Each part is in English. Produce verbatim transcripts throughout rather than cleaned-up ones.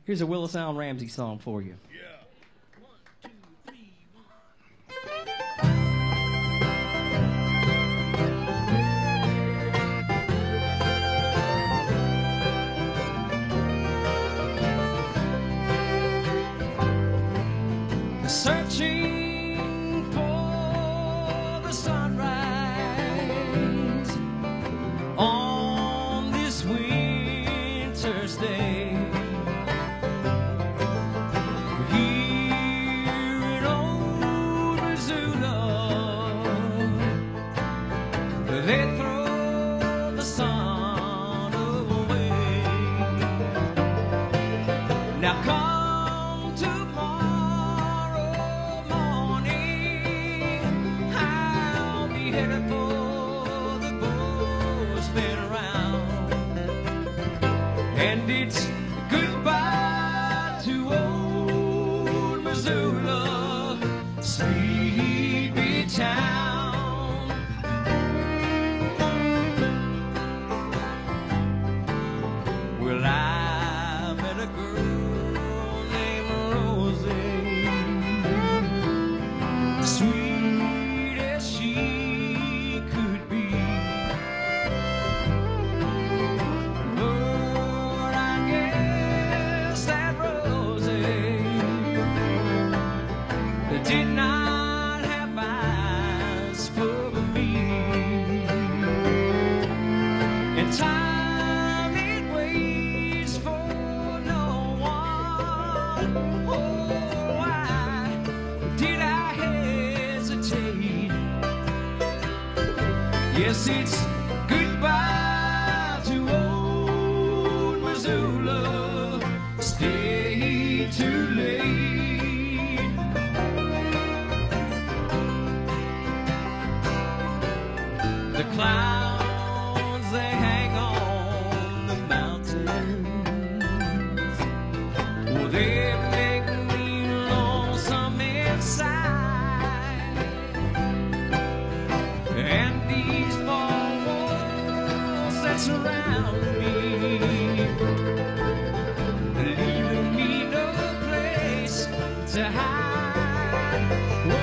Here's a Willis Allen Ramsey song for you. Searching for the sunrise on this winter's day, here in old Missoula, they throw the sun away. Now come tomorrow morning, I'll be headed for the boys been around, and it's goodbye to old Missoula, sleepy town. Well, I met a girl named Rosie, sweet as she could be, but I guess that Rosie did not have eyes for me, and time it waits for no one. Oh, why did I hesitate? Yes, it's goodbye to old Missoula, stay too late. The clouds, they hang on the mountains, well, they make me lonesome inside, and these four walls that surround me, leaving me no place to hide. Whoa.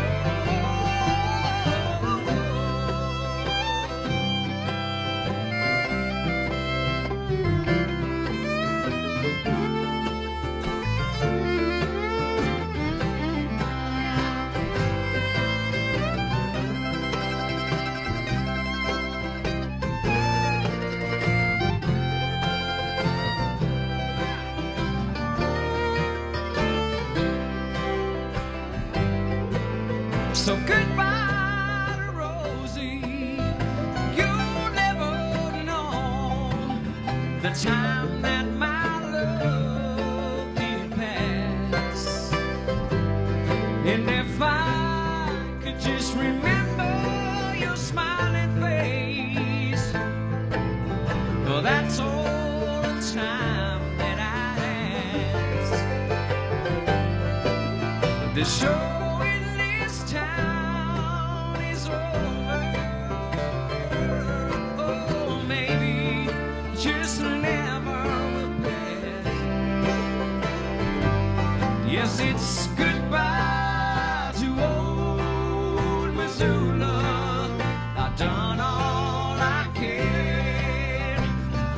So goodbye to Rosie, you'll never know the time that my love did pass. And if I could just remember your smiling face, well, that's all the time that I ask. The show town is over. Oh, maybe just never will pass. Yes, it's goodbye to old Missoula. I've done all I can.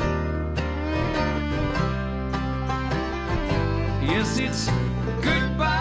Yes, it's goodbye